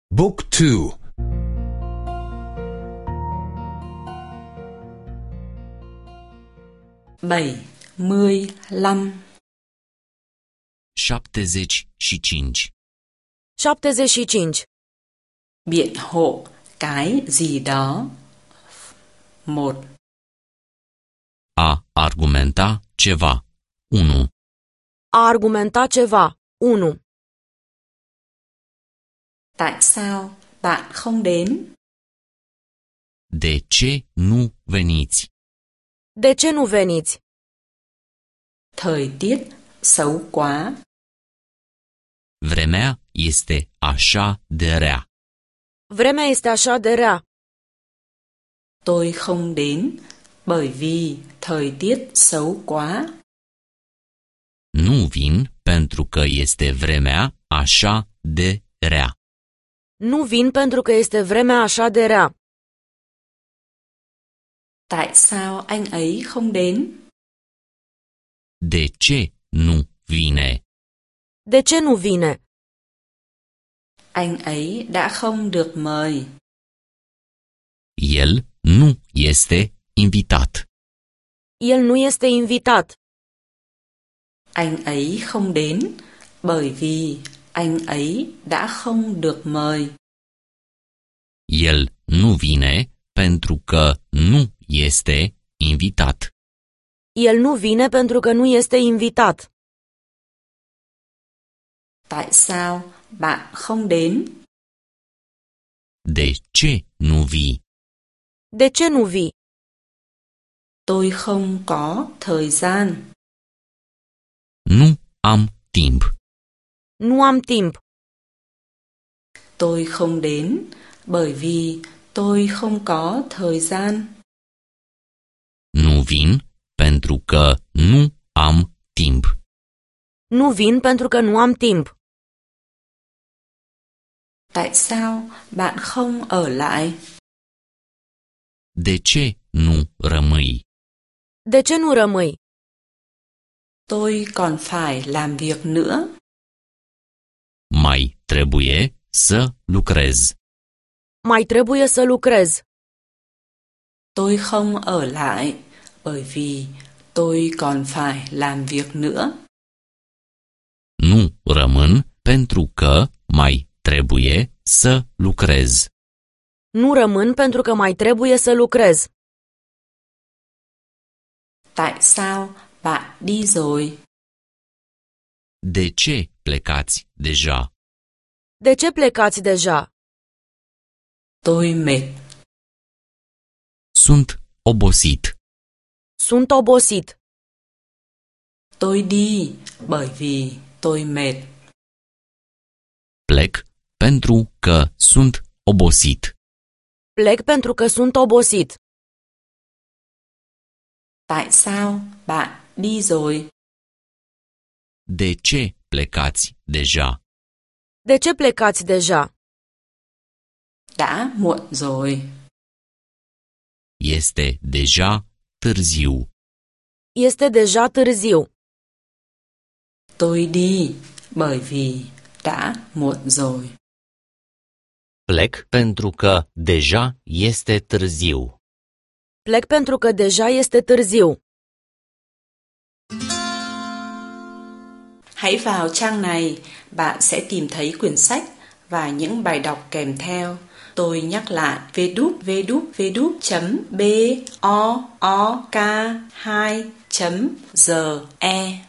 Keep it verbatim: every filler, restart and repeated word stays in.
Book two. bảy mươi lăm. șaptezeci și cinci. șaptezeci și cinci. Biện hộ cái gì đó. Một. A argumenta ceva. unu. A argumenta ceva. unu. Tại sao bạn không đến? De ce nu veniți? De ce nu veniți? Thời tiết xấu quá. Vremea este așa de rea. Vremea este așa de rea. Tôi không đến bởi vì thời tiết xấu quá. Nu vin pentru că este vremea așa de rea. Nu vin pentru că este vremea așa de rea. Tại sao anh ấy không đến? De ce nu vine? De ce nu vine? Anh ấy đã không được mời. El nu este invitat. El nu este invitat. Anh ấy không đến bởi vì anh ấy đã không được mời. El nu vine pentru că nu este invitat. El nu vine pentru că nu este invitat. Tại sao bạn không đến? De ce nu vii? De ce nu vii? Tôi không có thời gian. Nu am timp. Nu am timp. Tôi không đến bởi vì tôi không có thời gian. Nu vin pentru că nu am timp. Nu vin pentru că nu am timp. Tại sao bạn không ở lại? De ce nu rămâi? De ce nu rămâi? Tôi còn phải làm việc nữa. Mai trebuie să lucrez. Mai trebuie să lucrez. Tôi không ở lại bởi vì tôi còn phải làm việc nữa. Nu rămân pentru că mai trebuie să lucrez. Nu rămân pentru că mai trebuie să lucrez. Tại sao bạn đi rồi? De ce plecați deja? De ce plecați deja? Tôi mệt. Sunt obosit. Sunt obosit. Tôi đi bởi vì tôi mệt. Plec pentru că sunt obosit. Plec pentru că sunt obosit. Tại sao bạn đi rồi? De ce plecați deja? De ce plecați deja? Đã muộn rồi. Este deja târziu. Este deja târziu. Tôi đi bởi vì đã muộn rồi. Plec pentru că deja este târziu. Plec pentru că deja este târziu. Hãy vào trang này, bạn sẽ tìm thấy quyển sách và những bài đọc kèm theo. Tôi nhắc lại w w w chấm book hai chấm g e.